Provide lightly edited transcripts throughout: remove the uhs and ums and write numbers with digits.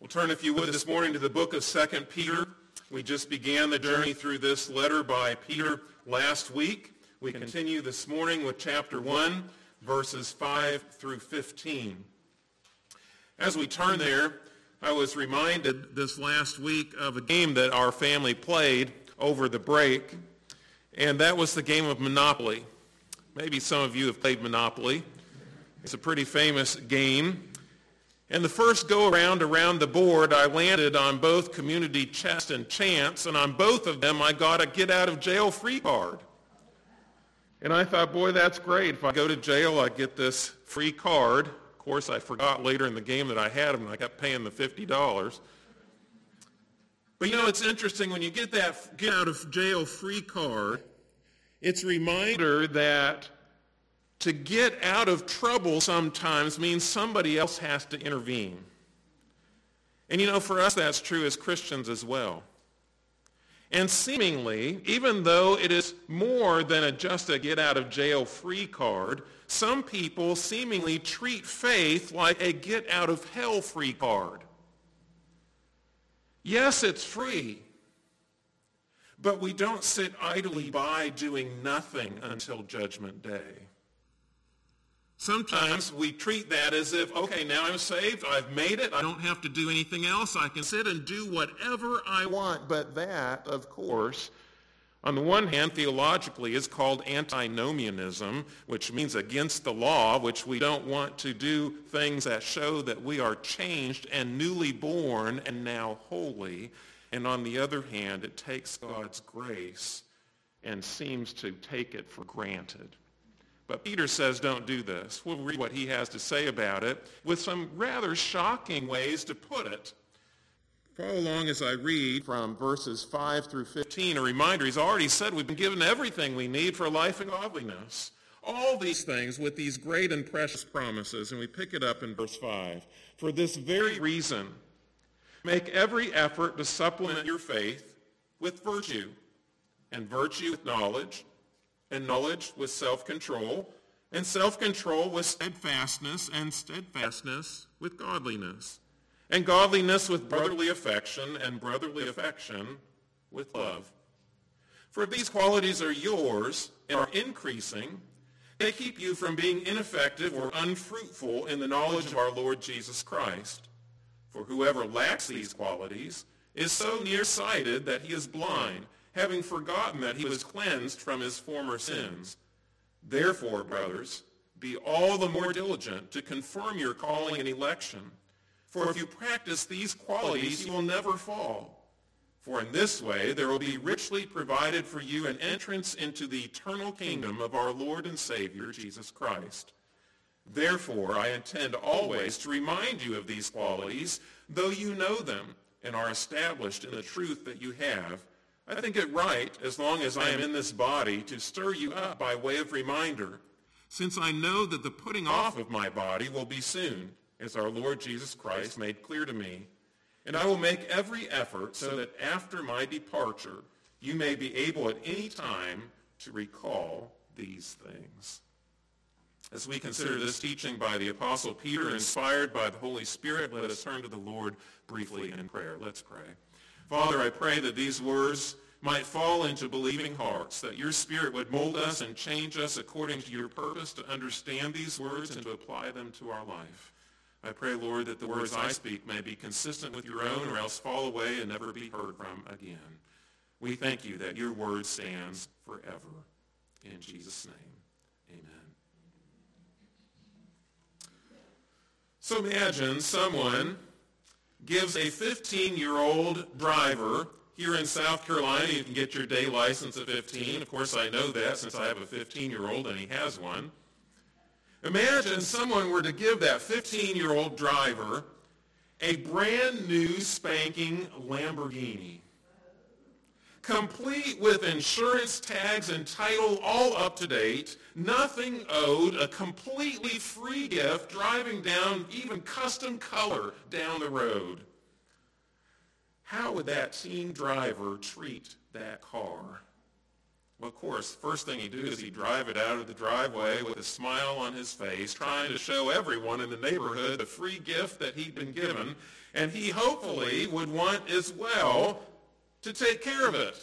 Turn, if you would, this morning to the book of 2 Peter. We just began the journey through this letter by Peter last week. We continue this morning with chapter 1, verses 5 through 15. As we turn there, I was reminded this last week of a game that our family played over the break, and that was the game of Monopoly. Maybe some of you have played Monopoly. It's a pretty famous game. And the first go-around around the board, I landed on both Community Chest and Chance, and on both of them I got a get-out-of-jail-free card. And I thought, boy, that's great. If I go to jail, I get this free card. Of course, I forgot later in the game that I had them, and I kept paying the $50. But you know, it's interesting, when you get that get-out-of-jail-free card, it's a reminder that to get out of trouble sometimes means somebody else has to intervene. And you know, for us that's true as Christians as well. And seemingly, even though it is more than just a get-out-of-jail-free card, some people seemingly treat faith like a get-out-of-hell-free card. Yes, it's free, but we don't sit idly by doing nothing until Judgment Day. Sometimes we treat that as if, okay, now I'm saved, I've made it, I don't have to do anything else, I can sit and do whatever I want. But that, of course, on the one hand, theologically is called antinomianism, which means against the law, which we don't want to do things that show that we are changed and newly born and now holy. And on the other hand, it takes God's grace and seems to take it for granted. But Peter says don't do this. We'll read what he has to say about it with some rather shocking ways to put it. Follow along as I read from verses 5 through 15. A reminder, he's already said we've been given everything we need for life and godliness. All these things with these great and precious promises. And we pick it up in verse 5. For this very reason, make every effort to supplement your faith with virtue, and virtue with knowledge, and knowledge with self-control, and self-control with steadfastness, and steadfastness with godliness, and godliness with brotherly affection, and brotherly affection with love. For if these qualities are yours and are increasing, they keep you from being ineffective or unfruitful in the knowledge of our Lord Jesus Christ. For whoever lacks these qualities is so nearsighted that he is blind, having forgotten that he was cleansed from his former sins. Therefore, brothers, be all the more diligent to confirm your calling and election. For if you practice these qualities, you will never fall. For in this way there will be richly provided for you an entrance into the eternal kingdom of our Lord and Savior, Jesus Christ. Therefore, I intend always to remind you of these qualities, though you know them and are established in the truth that you have. I think it right, as long as I am in this body, to stir you up by way of reminder, since I know that the putting off of my body will be soon, as our Lord Jesus Christ made clear to me. And I will make every effort so that after my departure, you may be able at any time to recall these things. As we consider this teaching by the Apostle Peter, inspired by the Holy Spirit, let us turn to the Lord briefly in prayer. Let's pray. Father, I pray that these words might fall into believing hearts, that your Spirit would mold us and change us according to your purpose to understand these words and to apply them to our life. I pray, Lord, that the words I speak may be consistent with your own or else fall away and never be heard from again. We thank you that your word stands forever. In Jesus' name, amen. So imagine someone gives a 15-year-old driver here in South Carolina, you can get your day license at 15. Of course, I know that since I have a 15-year-old and he has one. Imagine someone were to give that 15-year-old driver a brand new spanking Lamborghini, complete with insurance tags and title all up to date, nothing owed, a completely free gift, driving down even custom color down the road. How would that teen driver treat that car? Well, of course, the first thing he'd do is he'd drive it out of the driveway with a smile on his face, trying to show everyone in the neighborhood the free gift that he'd been given, and he hopefully would want as well to take care of it.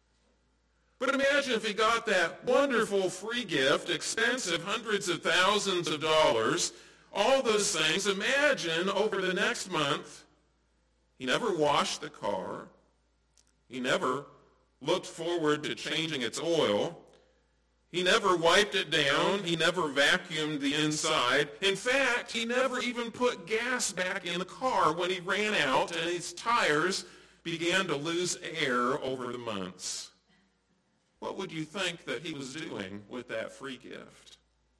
But imagine if he got that wonderful free gift, expensive, hundreds of thousands of dollars, all those things. Imagine over the next month, he never washed the car. He never looked forward to changing its oil. He never wiped it down. He never vacuumed the inside. In fact, he never even put gas back in the car when he ran out and his tires began to lose air over the months. What would you think that he was doing with that free gift?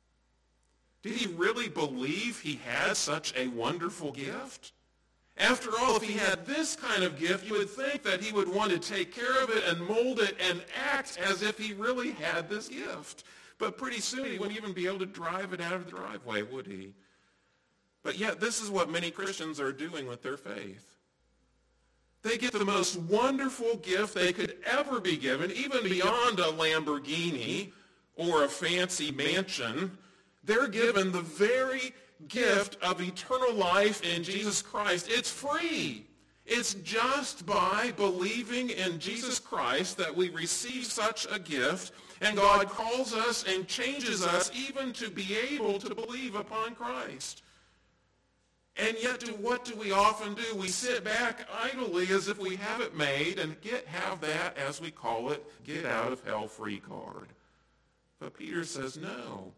Did he really believe he had such a wonderful gift? After all, if he had this kind of gift, you would think that he would want to take care of it and mold it and act as if he really had this gift. But pretty soon he wouldn't even be able to drive it out of the driveway, would he? But yet this is what many Christians are doing with their faith. They get the most wonderful gift they could ever be given, even beyond a Lamborghini or a fancy mansion. They're given the very gift of eternal life in Jesus Christ. It's free. It's just by believing in Jesus Christ that we receive such a gift, and God calls us and changes us even to be able to believe upon Christ. And yet, what do we often do? We sit back idly as if we have it made and have that, as we call it, get out of hell free card. But Peter says no.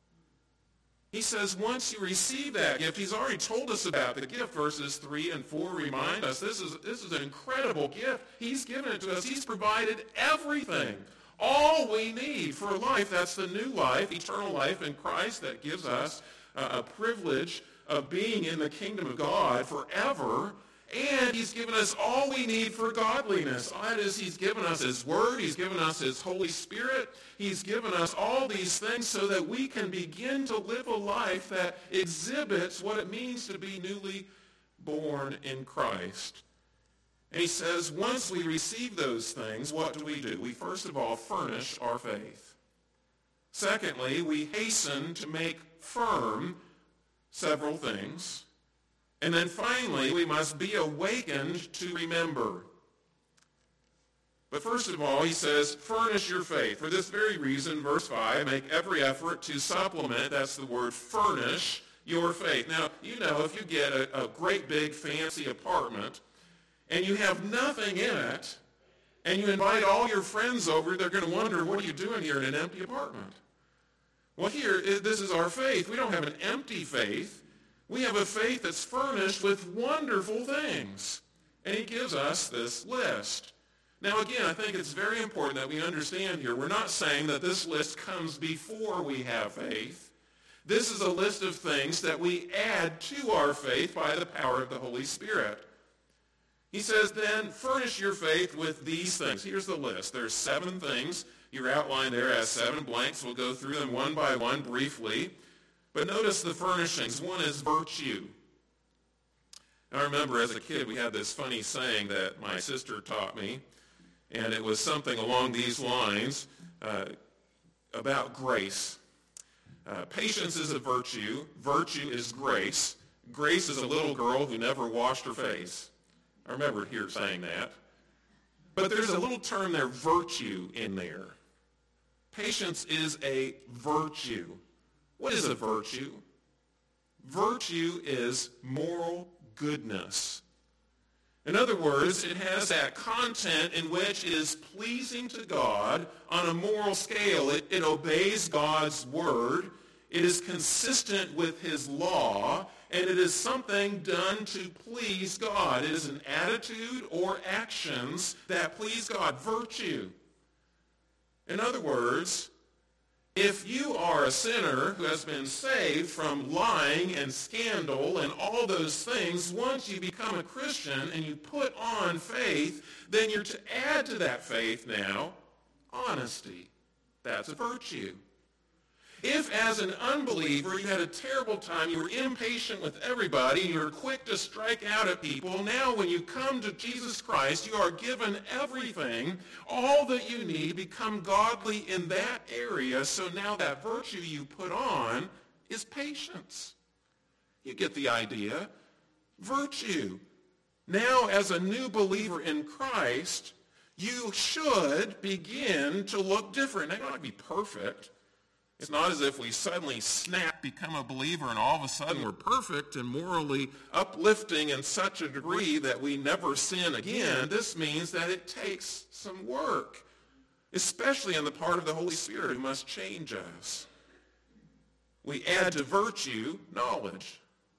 He says once you receive that gift, he's already told us about the gift. Verses 3 and 4 remind us this is an incredible gift. He's given it to us. He's provided everything, all we need for life. That's the new life, eternal life in Christ that gives us a privilege of being in the kingdom of God forever. And he's given us all we need for godliness. That is, he's given us his word. He's given us his Holy Spirit. He's given us all these things so that we can begin to live a life that exhibits what it means to be newly born in Christ. And he says, once we receive those things, what do? We first of all furnish our faith. Secondly, we hasten to make firm several things. And then finally, we must be awakened to remember. But first of all, he says, furnish your faith. For this very reason, verse 5, make every effort to supplement, that's the word, furnish your faith. Now, you know, if you get a great big fancy apartment and you have nothing in it, and you invite all your friends over, they're going to wonder, what are you doing here in an empty apartment? Well, here, this is our faith. We don't have an empty faith. We have a faith that's furnished with wonderful things. And he gives us this list. Now, again, I think it's very important that we understand here, we're not saying that this list comes before we have faith. This is a list of things that we add to our faith by the power of the Holy Spirit. He says, then, furnish your faith with these things. Here's the list. There's 7 things. Your outline there has 7 blanks. We'll go through them one by one briefly. But notice the furnishings. One is virtue. I remember as a kid we had this funny saying that my sister taught me, and it was something along these lines about grace. Patience is a virtue. Virtue is grace. Grace is a little girl who never washed her face. I remember saying that. But there's a little term there, virtue, in there. Patience is a virtue. What is a virtue? Virtue is moral goodness. In other words, it has that content in which is pleasing to God on a moral scale. It obeys God's word. It is consistent with his law, and it is something done to please God. It is an attitude or actions that please God. Virtue. In other words, if you are a sinner who has been saved from lying and scandal and all those things, once you become a Christian and you put on faith, then you're to add to that faith now honesty. That's a virtue. If as an unbeliever you had a terrible time, you were impatient with everybody, and you were quick to strike out at people, now when you come to Jesus Christ, you are given everything, all that you need, become godly in that area. So now that virtue you put on is patience. You get the idea. Virtue. Now as a new believer in Christ, you should begin to look different. Now, you're not going to be perfect. It's not as if we suddenly snap, become a believer, and all of a sudden we're perfect and morally uplifting in such a degree that we never sin again. This means that it takes some work, especially on the part of the Holy Spirit who must change us. We add to virtue knowledge.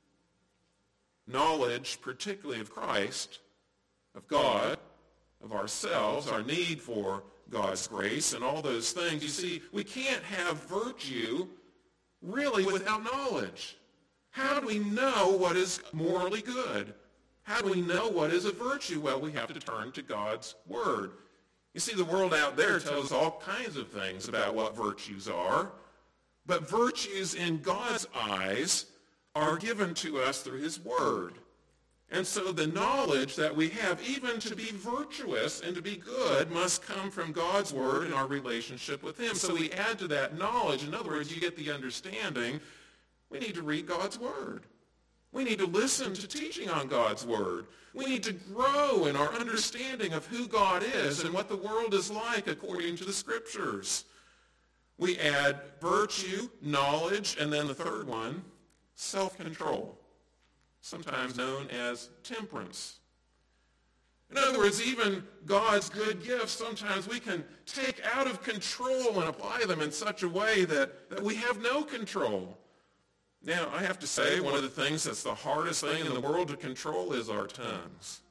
Knowledge, particularly of Christ, of God, of ourselves, our need for God's grace, and all those things. You see, we can't have virtue really without knowledge. How do we know what is morally good? How do we know what is a virtue? Well, we have to turn to God's Word. You see, the world out there tells us all kinds of things about what virtues are, but virtues in God's eyes are given to us through His Word. And so the knowledge that we have, even to be virtuous and to be good, must come from God's Word and our relationship with Him. So we add to that knowledge. In other words, you get the understanding. We need to read God's Word. We need to listen to teaching on God's Word. We need to grow in our understanding of who God is and what the world is like according to the Scriptures. We add virtue, knowledge, and then the third one, self-control, sometimes known as temperance. In other words, even God's good gifts, sometimes we can take out of control and apply them in such a way that we have no control. Now, I have to say, one of the things that's the hardest thing in the world to control is our tongues.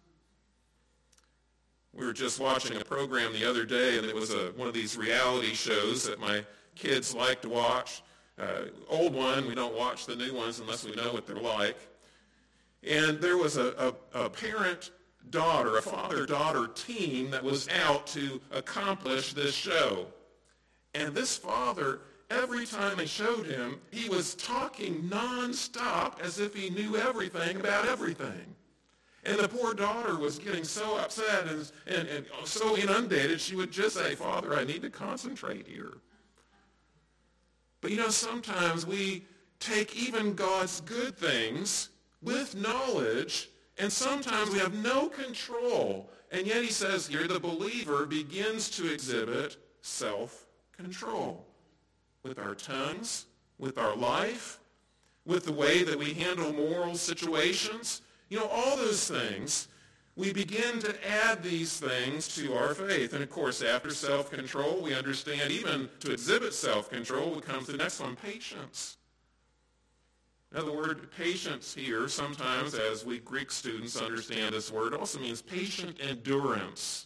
We were just watching a program the other day, and it was one of these reality shows that my kids like to watch. Old one, we don't watch the new ones unless we know what they're like. And there was a parent-daughter, a father-daughter team that was out to accomplish this show. And this father, every time they showed him, he was talking nonstop as if he knew everything about everything. And the poor daughter was getting so upset and so inundated, she would just say, "Father, I need to concentrate here." But sometimes we take even God's good things with knowledge, and sometimes we have no control. And yet he says here the believer begins to exhibit self-control with our tongues, with our life, with the way that we handle moral situations. All those things, we begin to add these things to our faith. And of course, after self-control, we understand even to exhibit self-control comes the next one, patience. Now, the word patience here, sometimes as we Greek students understand this word, also means patient endurance.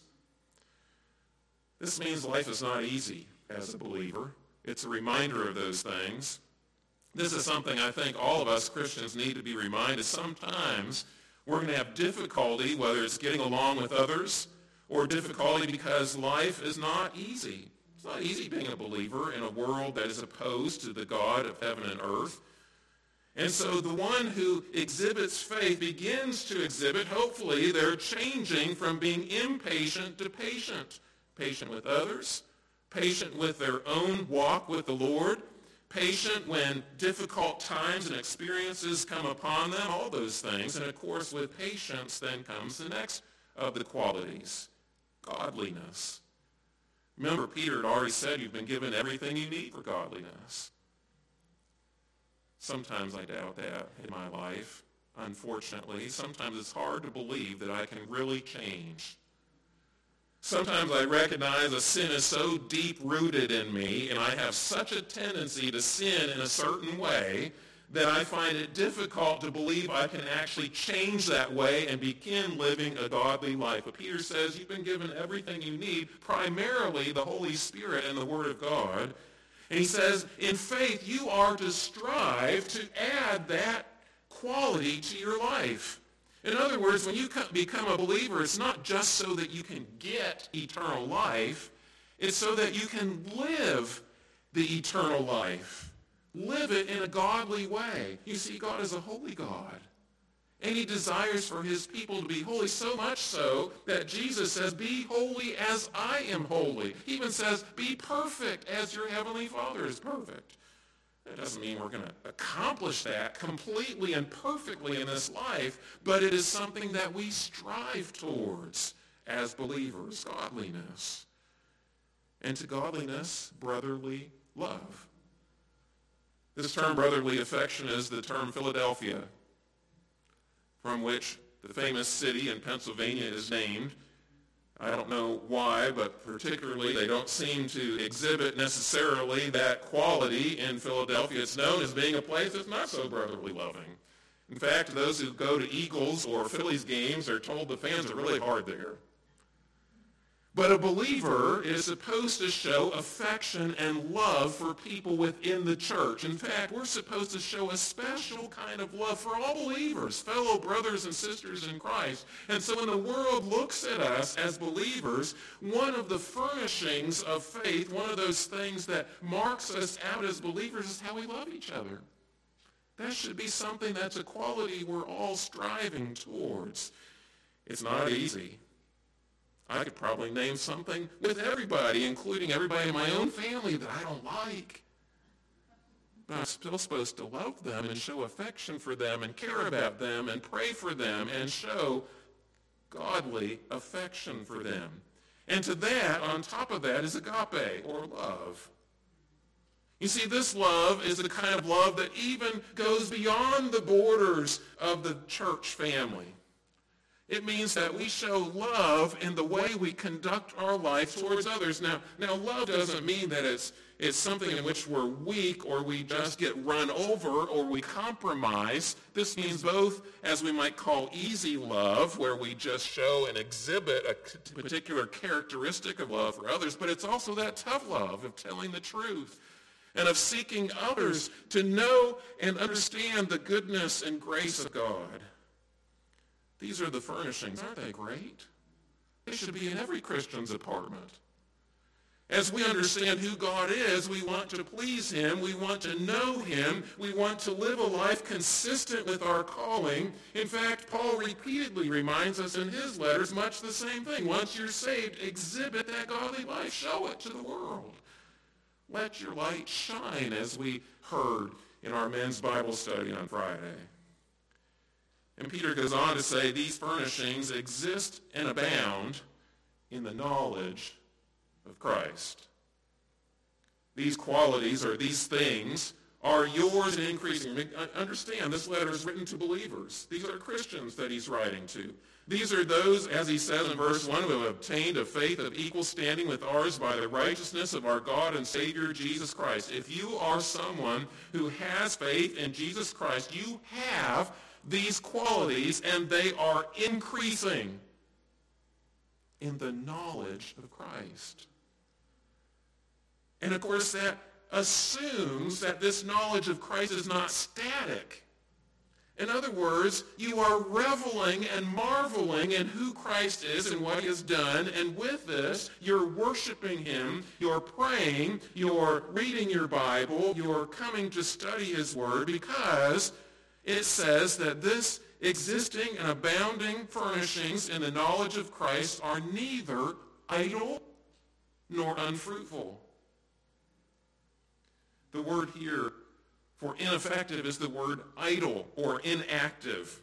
This means life is not easy as a believer. It's a reminder of those things. This is something I think all of us Christians need to be reminded. Sometimes we're going to have difficulty, whether it's getting along with others or difficulty because life is not easy. It's not easy being a believer in a world that is opposed to the God of heaven and earth. And so the one who exhibits faith begins to exhibit, hopefully, they're changing from being impatient to patient. Patient with others, patient with their own walk with the Lord, patient when difficult times and experiences come upon them, all those things. And of course, with patience then comes the next of the qualities, godliness. Remember, Peter had already said you've been given everything you need for godliness. Sometimes I doubt that in my life, unfortunately. Sometimes it's hard to believe that I can really change. Sometimes I recognize a sin is so deep-rooted in me, and I have such a tendency to sin in a certain way that I find it difficult to believe I can actually change that way and begin living a godly life. But Peter says you've been given everything you need, primarily the Holy Spirit and the Word of God. And he says, in faith, you are to strive to add that quality to your life. In other words, when you become a believer, it's not just so that you can get eternal life. It's so that you can live the eternal life. live it in a godly way. You see, God is a holy God. And he desires for his people to be holy, so much so that Jesus says, be holy as I am holy. He even says, be perfect as your heavenly Father is perfect. That doesn't mean we're going to accomplish that completely and perfectly in this life, but it is something that we strive towards as believers, godliness. And to godliness, brotherly love. This term brotherly affection is the term Philadelphia, from which the famous city in Pennsylvania is named. I don't know why, but particularly they don't seem to exhibit necessarily that quality in Philadelphia. It's known as being a place that's not so brotherly loving. In fact, those who go to Eagles or Phillies games are told the fans are really hard there. But a believer is supposed to show affection and love for people within the church. In fact, we're supposed to show a special kind of love for all believers, fellow brothers and sisters in Christ. And so when the world looks at us as believers, one of the furnishings of faith, one of those things that marks us out as believers is how we love each other. That should be something that's a quality we're all striving towards. It's not easy. I could probably name something with everybody, including everybody in my own family that I don't like. But I'm still supposed to love them and show affection for them and care about them and pray for them and show godly affection for them. And to that, on top of that, is agape, or love. You see, this love is the kind of love that even goes beyond the borders of the church family. It means that we show love in the way we conduct our life towards others. Now love doesn't mean that it's something in which we're weak or we just get run over or we compromise. This means both, as we might call easy love, where we just show and exhibit a particular characteristic of love for others, but it's also that tough love of telling the truth and of seeking others to know and understand the goodness and grace of God. These are the furnishings. Aren't they great? They should be in every Christian's apartment. As we understand who God is, we want to please him. We want to know him. We want to live a life consistent with our calling. In fact, Paul repeatedly reminds us in his letters much the same thing. Once you're saved, exhibit that godly life. Show it to the world. Let your light shine, as we heard in our men's Bible study on Friday. And Peter goes on to say, these furnishings exist and abound in the knowledge of Christ. These qualities, or these things, are yours and increasing. Understand, this letter is written to believers. These are Christians that he's writing to. These are those, as he says in verse 1, who have obtained a faith of equal standing with ours by the righteousness of our God and Savior Jesus Christ. If you are someone who has faith in Jesus Christ, you have these qualities, and they are increasing in the knowledge of Christ. And of course, that assumes that this knowledge of Christ is not static. In other words, you are reveling and marveling in who Christ is and what he has done, and with this, you're worshiping him, you're praying, you're reading your Bible, you're coming to study his word, because it says that this existing and abounding furnishings in the knowledge of Christ are neither idle nor unfruitful. The word here for ineffective is the word idle or inactive.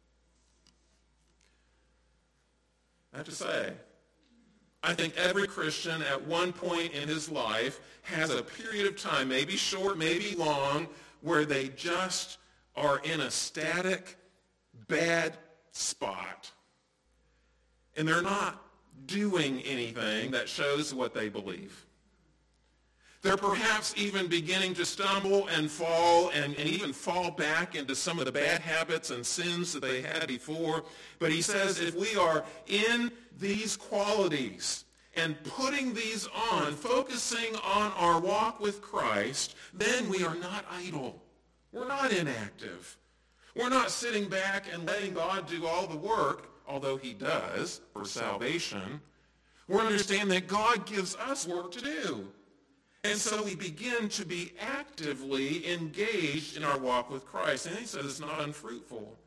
I have to say, I think every Christian at one point in his life has a period of time, maybe short, maybe long, where they just are in a static, bad spot. And they're not doing anything that shows what they believe. They're perhaps even beginning to stumble and fall and even fall back into some of the bad habits and sins that they had before. But he says if we are in these qualities and putting these on, focusing on our walk with Christ, then we are not idle. We're not inactive. We're not sitting back and letting God do all the work, although he does for salvation. We're understanding that God gives us work to do. And so we begin to be actively engaged in our walk with Christ. And he says it's not unfruitful.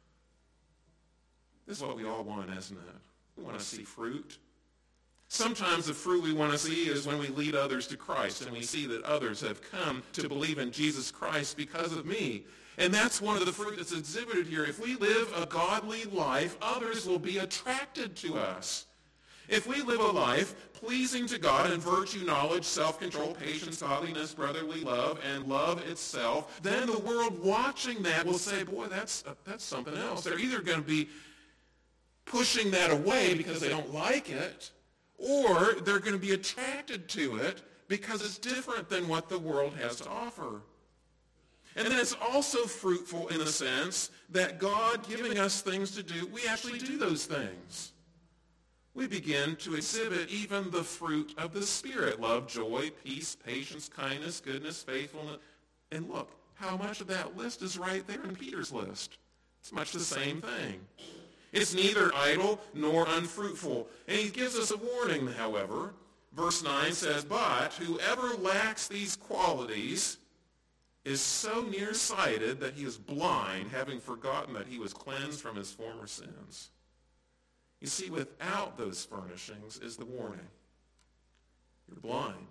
This is what we all want, isn't it? We want to see fruit. Sometimes the fruit we want to see is when we lead others to Christ and we see that others have come to believe in Jesus Christ because of me. And that's one of the fruit that's exhibited here. If we live a godly life, others will be attracted to us. If we live a life pleasing to God in virtue, knowledge, self-control, patience, godliness, brotherly love, and love itself, then the world watching that will say, boy, that's something else. They're either going to be pushing that away because they don't like it, or they're going to be attracted to it because it's different than what the world has to offer. And then it's also fruitful in the sense that God giving us things to do, we actually do those things. We begin to exhibit even the fruit of the Spirit: love, joy, peace, patience, kindness, goodness, faithfulness. And look, how much of that list is right there in Peter's list. It's much the same thing. It's neither idle nor unfruitful. And he gives us a warning, however. Verse 9 says, but whoever lacks these qualities is so nearsighted that he is blind, having forgotten that he was cleansed from his former sins. You see, without those furnishings is the warning. You're blind.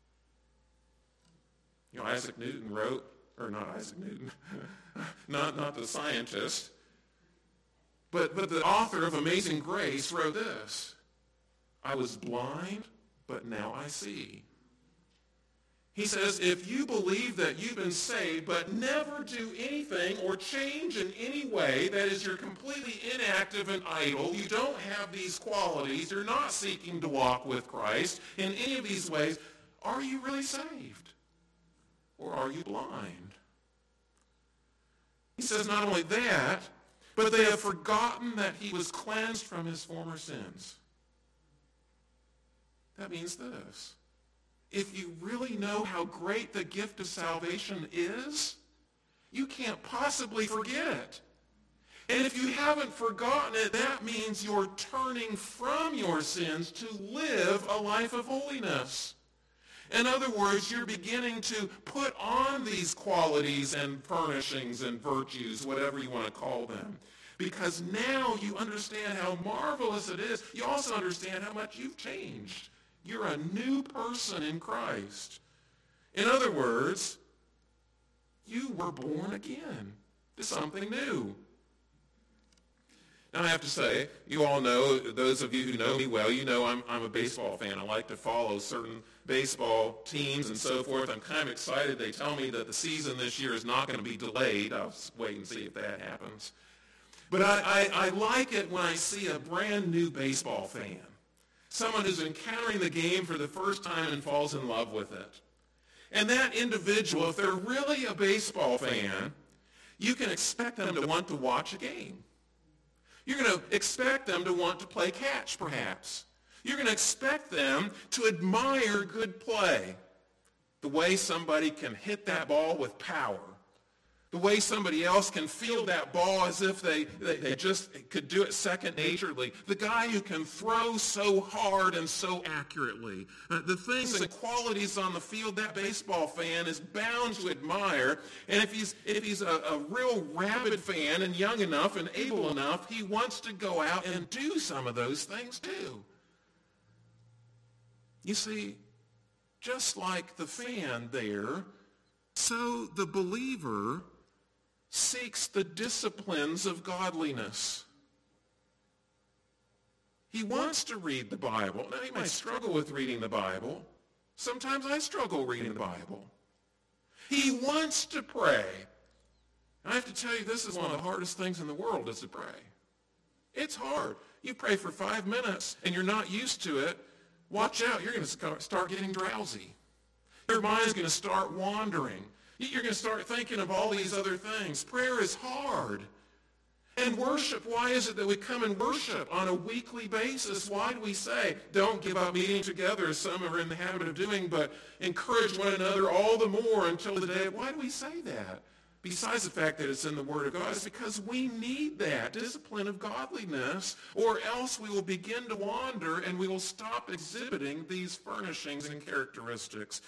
You know, Isaac Newton wrote, or not Isaac Newton, not the scientist, but the author of Amazing Grace wrote this: I was blind, but now I see. He says, if you believe that you've been saved but never do anything or change in any way, that is, you're completely inactive and idle, you don't have these qualities, you're not seeking to walk with Christ in any of these ways, are you really saved? Or are you blind? He says not only that, but they have forgotten that he was cleansed from his former sins. That means this: if you really know how great the gift of salvation is, you can't possibly forget it. And if you haven't forgotten it, that means you're turning from your sins to live a life of holiness. In other words, you're beginning to put on these qualities and furnishings and virtues, whatever you want to call them. Because now you understand how marvelous it is. You also understand how much you've changed. You're a new person in Christ. In other words, you were born again to something new. Now, I have to say, you all know, those of you who know me well, you know I'm a baseball fan. I like to follow certain baseball teams and so forth. I'm kind of excited. They tell me that the season this year is not going to be delayed. I'll wait and see if that happens. But I like it when I see a brand new baseball fan, someone who's encountering the game for the first time and falls in love with it. And that individual, if they're really a baseball fan, you can expect them to want to watch a game. You're going to expect them to want to play catch, perhaps. You're going to expect them to admire good play, the way somebody can hit that ball with power, the way somebody else can field that ball as if they just could do it second naturally, the guy who can throw so hard and so accurately. The things and qualities on the field that baseball fan is bound to admire. And if he's a real rabid fan and young enough and able enough, he wants to go out and do some of those things too. You see, just like the fan there, so the believer seeks the disciplines of godliness. He wants to read the Bible. Now, he might struggle with reading the Bible. Sometimes I struggle reading the Bible. He wants to pray. I have to tell you, this is one of the hardest things in the world, is to pray. It's hard. You pray for 5 minutes and you're not used to it. Watch out, you're going to start getting drowsy. Your mind's going to start wandering. You're going to start thinking of all these other things. Prayer is hard. And worship, why is it that we come and worship on a weekly basis? Why do we say, don't give up meeting together, as some are in the habit of doing, but encourage one another all the more until the day? Why do we say that? Besides the fact that it's in the Word of God, it's because we need that discipline of godliness, or else we will begin to wander and we will stop exhibiting these furnishings and characteristics.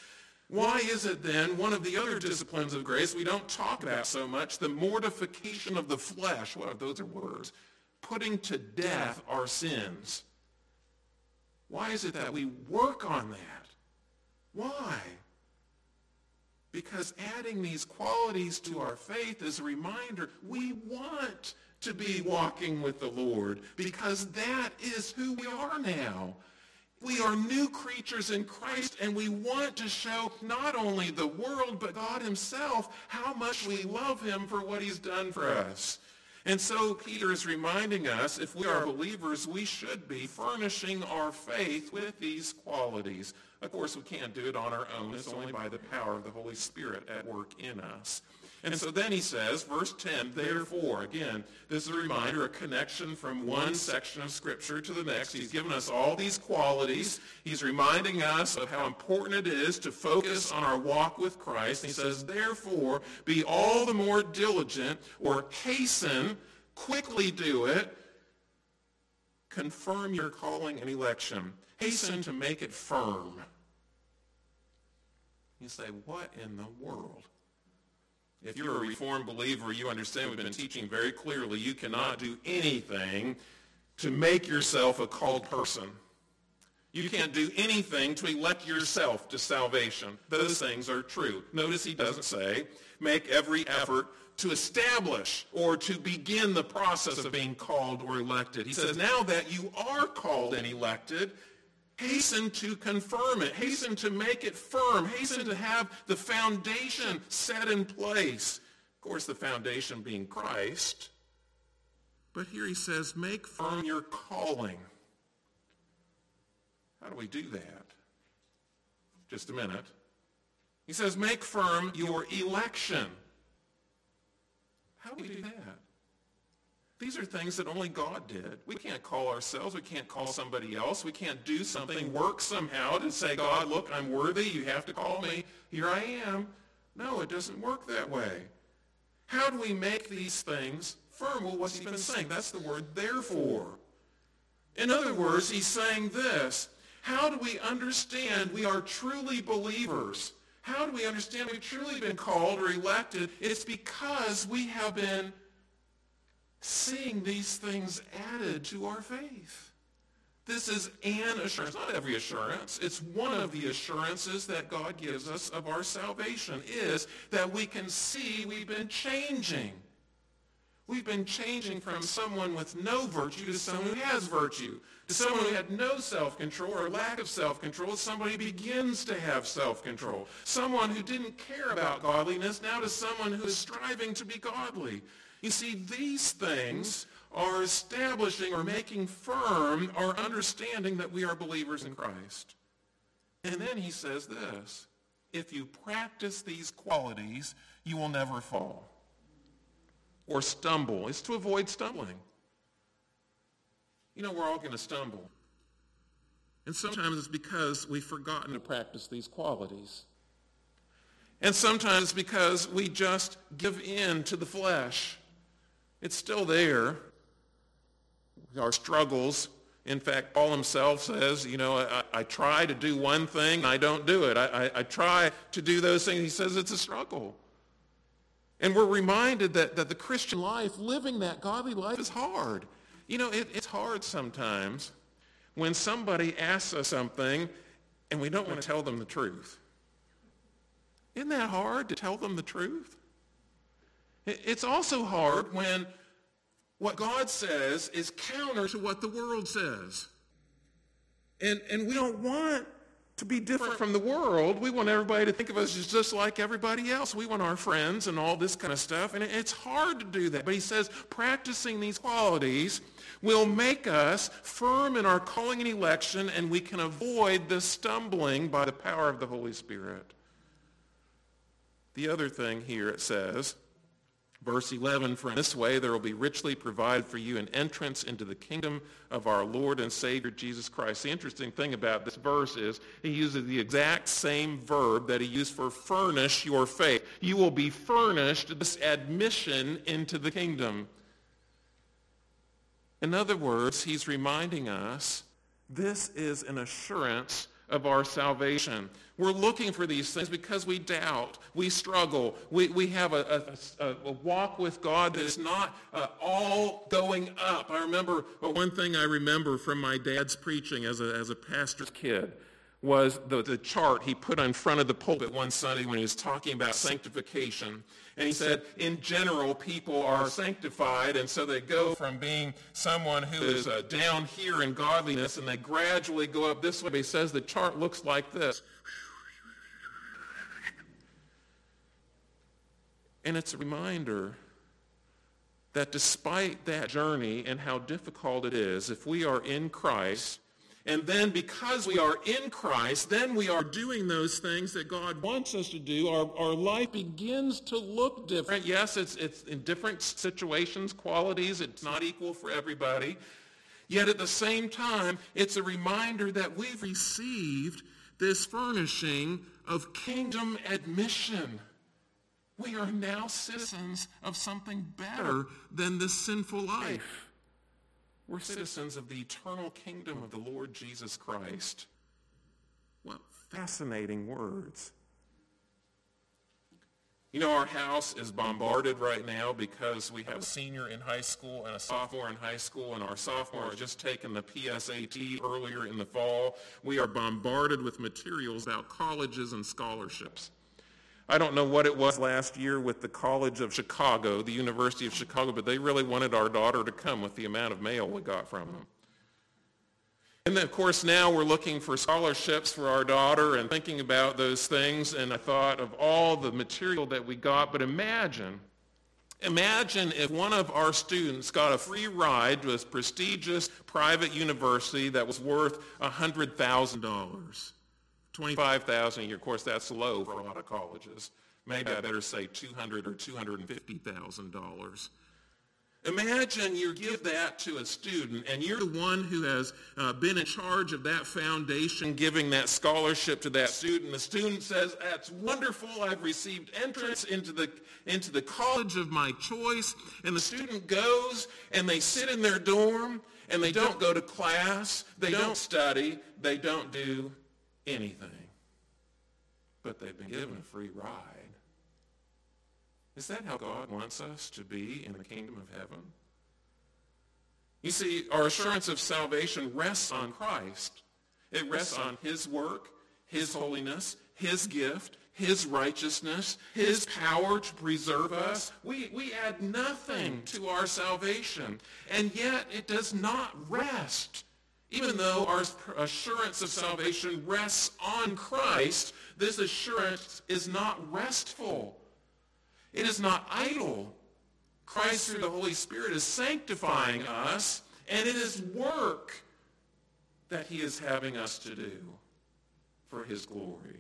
Why is it then one of the other disciplines of grace we don't talk about so much, the mortification of the flesh? Well, those are words. Putting to death our sins. Why is it that we work on that? Why? Because adding these qualities to our faith is a reminder we want to be walking with the Lord, because that is who we are now. We are new creatures in Christ, and we want to show not only the world, but God himself, how much we love him for what he's done for us. And so Peter is reminding us, if we are believers, we should be furnishing our faith with these qualities. Of course, we can't do it on our own. It's only by the power of the Holy Spirit at work in us. And so then he says, verse 10, therefore, again, this is a reminder, a connection from one section of Scripture to the next. He's given us all these qualities. He's reminding us of how important it is to focus on our walk with Christ. And he says, therefore, be all the more diligent, or hasten, quickly do it, confirm your calling and election. Hasten to make it firm. You say, what in the world? If you're a Reformed believer, you understand we've been teaching very clearly you cannot do anything to make yourself a called person. You can't do anything to elect yourself to salvation. Those things are true. Notice he doesn't say, make every effort to establish or to begin the process of being called or elected. He says, now that you are called and elected, hasten to confirm it. Hasten to make it firm. Hasten to have the foundation set in place. Of course, the foundation being Christ. But here he says, make firm your calling. How do we do that? Just a minute. He says, make firm your election. How do we do that? These are things that only God did. We can't call ourselves. We can't call somebody else. We can't do something, work somehow to say, God, look, I'm worthy. You have to call me. Here I am. No, it doesn't work that way. How do we make these things firm? Well, what's he been saying? That's the word therefore. In other words, he's saying this. How do we understand we are truly believers? How do we understand we've truly been called or elected? It's because we have been seeing these things added to our faith. This is an assurance, not every assurance. It's one of the assurances that God gives us of our salvation, is that we can see we've been changing. We've been changing from someone with no virtue to someone who has virtue, to someone who had no self-control or lack of self-control, to somebody who begins to have self-control. Someone who didn't care about godliness, now to someone who is striving to be godly. You see, these things are establishing or making firm our understanding that we are believers in Christ. And then he says this, if you practice these qualities, you will never fall or stumble. It's to avoid stumbling. You know, we're all going to stumble. And sometimes it's because we've forgotten to practice these qualities. And sometimes it's because we just give in to the flesh. It's still there. Our struggles. In fact, Paul himself says, you know, I try to do one thing, I don't do it. I try to do those things. He says it's a struggle. And we're reminded that the Christian life, living that godly life, is hard. You know, it's hard sometimes when somebody asks us something and we don't want to tell them the truth. Isn't that hard to tell them the truth? It's also hard when what God says is counter to what the world says. And we don't want to be different from the world. We want everybody to think of us as just like everybody else. We want our friends and all this kind of stuff. And it's hard to do that. But he says practicing these qualities will make us firm in our calling and election, and we can avoid the stumbling by the power of the Holy Spirit. The other thing here it says, verse 11, for in this way there will be richly provided for you an entrance into the kingdom of our Lord and Savior Jesus Christ. The interesting thing about this verse is he uses the exact same verb that he used for furnish your faith. You will be furnished this admission into the kingdom. In other words, he's reminding us this is an assurance of our salvation. We're looking for these things because we doubt, we struggle, we have a walk with God that is not all going up. I remember, one thing I remember from my dad's preaching as a pastor's kid was the chart he put in front of the pulpit one Sunday when he was talking about sanctification. And he said, in general, people are sanctified, and so they go from being someone who is down here in godliness, and they gradually go up this way. But he says the chart looks like this. And it's a reminder that despite that journey and how difficult it is, if we are in Christ, and then because we are in Christ, then we are doing those things that God wants us to do. Our life begins to look different. Yes, it's in different situations, qualities. It's not equal for everybody. Yet at the same time, it's a reminder that we've received this furnishing of kingdom admission. We are now citizens of something better than this sinful life. We're citizens of the eternal kingdom of the Lord Jesus Christ. What fascinating words. You know, our house is bombarded right now because we have a senior in high school and a sophomore in high school, and our sophomore has just taken the PSAT earlier in the fall. We are bombarded with materials about colleges and scholarships. I don't know what it was last year with the College of Chicago, the University of Chicago, but they really wanted our daughter to come with the amount of mail we got from them. And then, of course, now we're looking for scholarships for our daughter and thinking about those things, and I thought of all the material that we got, but imagine if one of our students got a free ride to a prestigious private university that was worth $100,000. $25,000 a year. Of course, that's low for a lot of colleges. Maybe I better say $200,000 or $250,000. Imagine you give that to a student, and you're the one who has been in charge of that foundation, giving that scholarship to that student. The student says, "That's wonderful. I've received entrance into the college of my choice." And the student goes, and they sit in their dorm, and they don't go to class. They don't study. They don't do anything, but they've been given a free ride. Is that how God wants us to be in the kingdom of heaven? You see, our assurance of salvation rests on Christ. It rests on his work, his holiness, his gift, his righteousness, his power to preserve us. We add nothing to our salvation, and yet it does not rest. Even though our assurance of salvation rests on Christ, this assurance is not restful. It is not idle. Christ, through the Holy Spirit, is sanctifying us, and it is work that he is having us to do for his glory.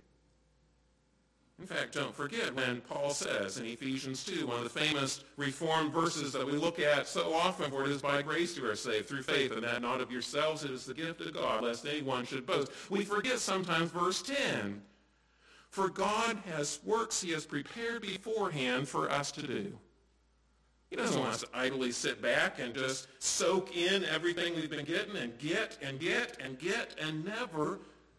In fact, don't forget when Paul says in Ephesians 2, one of the famous Reformed verses that we look at so often, "For it is by grace you are saved through faith, and that not of yourselves, it is the gift of God, lest anyone should boast." We forget sometimes verse 10. For God has works he has prepared beforehand for us to do. He doesn't want us to idly sit back and just soak in everything we've been getting and get and get and get and never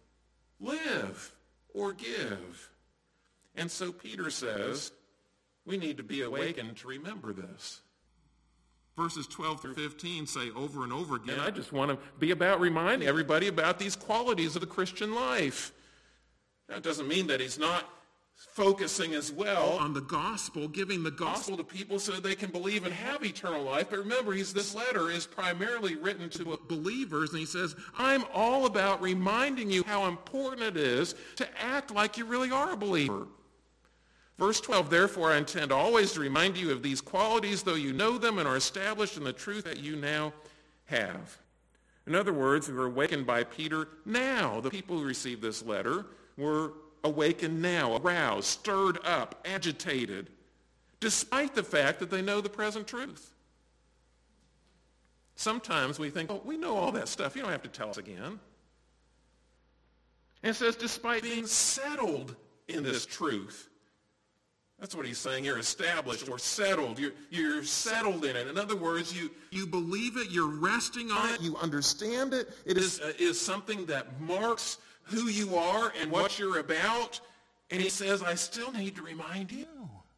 live or give. And so Peter says, we need to be awakened to remember this. Verses 12 through 15 say over and over again, I just want to be about reminding everybody about these qualities of the Christian life. That doesn't mean that he's not focusing as well on the gospel, giving the gospel to people so that they can believe and have eternal life. But remember, this letter is primarily written to believers, and he says, I'm all about reminding you how important it is to act like you really are a believer. Verse 12, therefore I intend always to remind you of these qualities, though you know them and are established in the truth that you now have. In other words, we were awakened by Peter now. The people who received this letter were awakened now, aroused, stirred up, agitated, despite the fact that they know the present truth. Sometimes we think, oh, we know all that stuff. You don't have to tell us again. And it says, despite being settled in this truth. That's what he's saying here, established or settled. You're settled in it. In other words, you believe it, you're resting on it, you understand it. It is something that marks who you are and what you're about. And he says, I still need to remind you.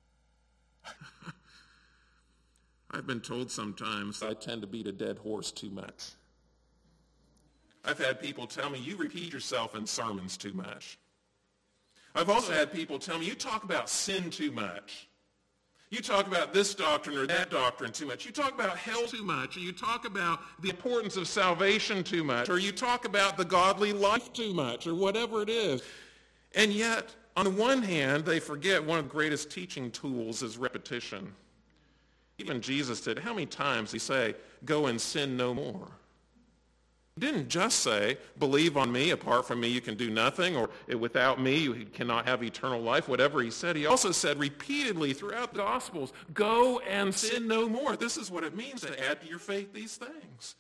I've been told sometimes I tend to beat a dead horse too much. I've had people tell me, you repeat yourself in sermons too much. I've also had people tell me, you talk about sin too much. You talk about this doctrine or that doctrine too much. You talk about hell too much. Or you talk about the importance of salvation too much. Or you talk about the godly life too much, or whatever it is. And yet, on the one hand, they forget one of the greatest teaching tools is repetition. Even Jesus said, how many times did he say, go and sin no more? He didn't just say, believe on me, apart from me you can do nothing, or without me you cannot have eternal life, whatever he said. He also said repeatedly throughout the Gospels, go and sin no more. This is what it means to add to your faith these things.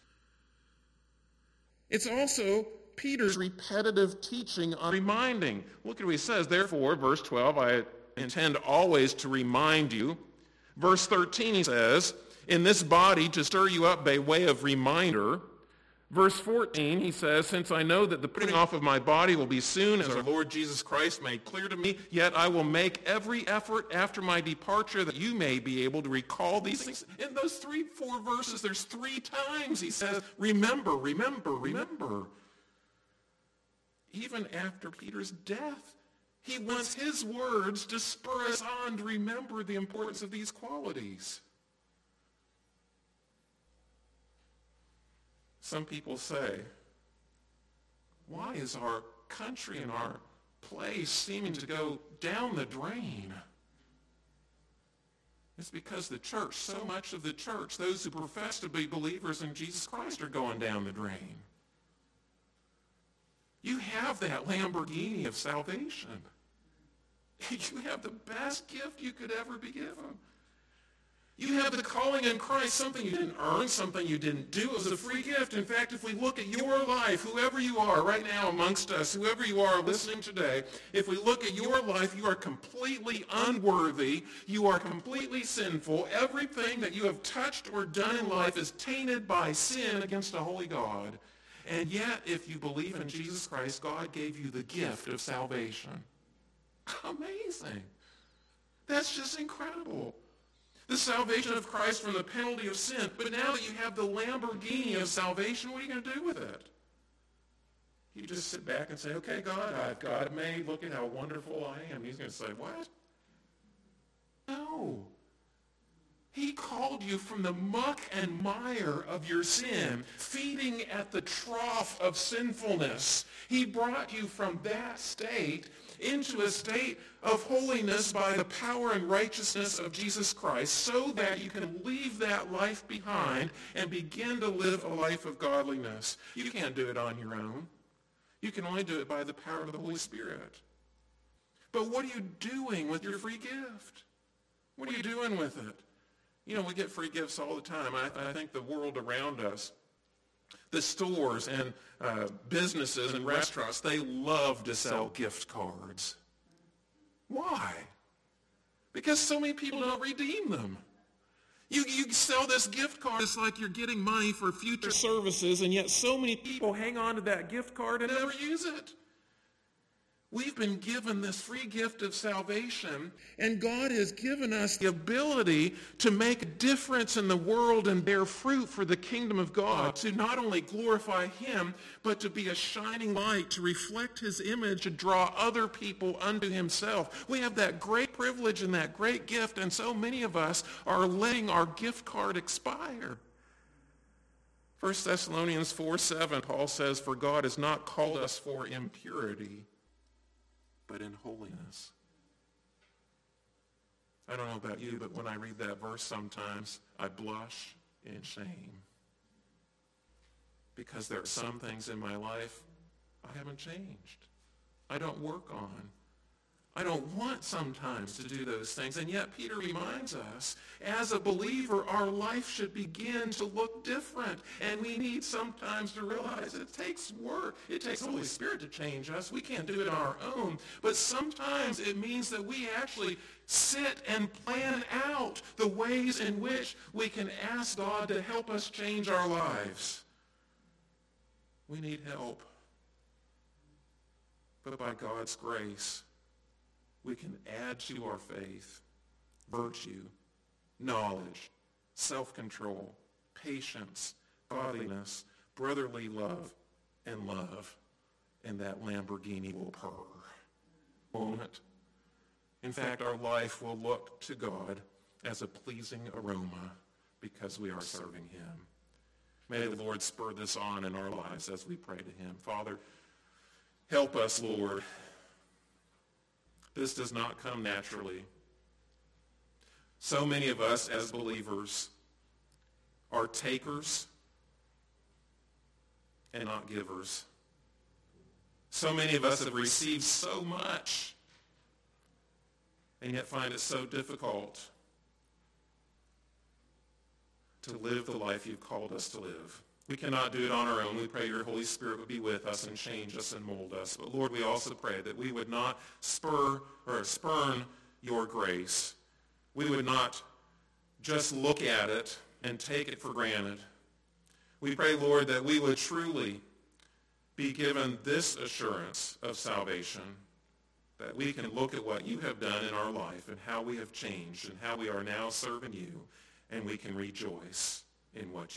It's also Peter's repetitive teaching on reminding. Look at what he says, therefore, verse 12, I intend always to remind you. Verse 13 he says, in this body to stir you up by way of reminder. Verse 14, he says, since I know that the putting off of my body will be soon, as our Lord Jesus Christ made clear to me, yet I will make every effort after my departure that you may be able to recall these things. In those 4 verses, there's 3 times he says, remember, remember, remember. Even after Peter's death, he wants his words to spur us on to remember the importance of these qualities. Some people say, why is our country and our place seeming to go down the drain? It's because the church, so much of the church, those who profess to be believers in Jesus Christ are going down the drain. You have that Lamborghini of salvation. You have the best gift you could ever be given. You have the calling in Christ, something you didn't earn, something you didn't do. It was a free gift. In fact, if we look at your life, whoever you are right now amongst us, whoever you are listening today, if we look at your life, you are completely unworthy. You are completely sinful. Everything that you have touched or done in life is tainted by sin against a holy God. And yet, if you believe in Jesus Christ, God gave you the gift of salvation. Amazing. That's just incredible. The salvation of Christ from the penalty of sin. But now that you have the Lamborghini of salvation, what are you going to do with it? You just sit back and say, okay, God, I've got it made. Look at how wonderful I am. He's going to say, what? No. He called you from the muck and mire of your sin, feeding at the trough of sinfulness. He brought you from that state into a state of holiness by the power and righteousness of Jesus Christ, so that you can leave that life behind and begin to live a life of godliness. You can't do it on your own. You can only do it by the power of the Holy Spirit. But what are you doing with your free gift? What are you doing with it? You know, we get free gifts all the time. I think the world around us, the stores and businesses and restaurants, they love to sell gift cards. Why? Because so many people don't redeem them. You sell this gift card, it's like you're getting money for future services, and yet so many people hang on to that gift card and never use it. We've been given this free gift of salvation, and God has given us the ability to make a difference in the world and bear fruit for the kingdom of God, to not only glorify him, but to be a shining light, to reflect his image, to draw other people unto himself. We have that great privilege and that great gift, and so many of us are letting our gift card expire. 1 Thessalonians 4:7, Paul says, for God has not called us for impurity, but in holiness. I don't know about you, but when I read that verse sometimes, I blush in shame. Because there are some things in my life I haven't changed. I don't work on. I don't want sometimes to do those things. And yet Peter reminds us, as a believer, our life should begin to look different. And we need sometimes to realize it takes work. It takes the Holy Spirit to change us. We can't do it on our own. But sometimes it means that we actually sit and plan out the ways in which we can ask God to help us change our lives. We need help. but by God's grace, we can add to our faith virtue, knowledge, self-control, patience, godliness, brotherly love, and love. And that Lamborghini will purr, won't it? In fact, our life will look to God as a pleasing aroma because we are serving him. May the Lord spur this on in our lives as we pray to him. Father, help us, Lord. This does not come naturally. So many of us as believers are takers and not givers. So many of us have received so much and yet find it so difficult to live the life you've called us to live. We cannot do it on our own. We pray your Holy Spirit would be with us and change us and mold us. But Lord, we also pray that we would not spurn your grace. We would not just look at it and take it for granted. We pray, Lord, that we would truly be given this assurance of salvation, that we can look at what you have done in our life and how we have changed and how we are now serving you, and we can rejoice in what you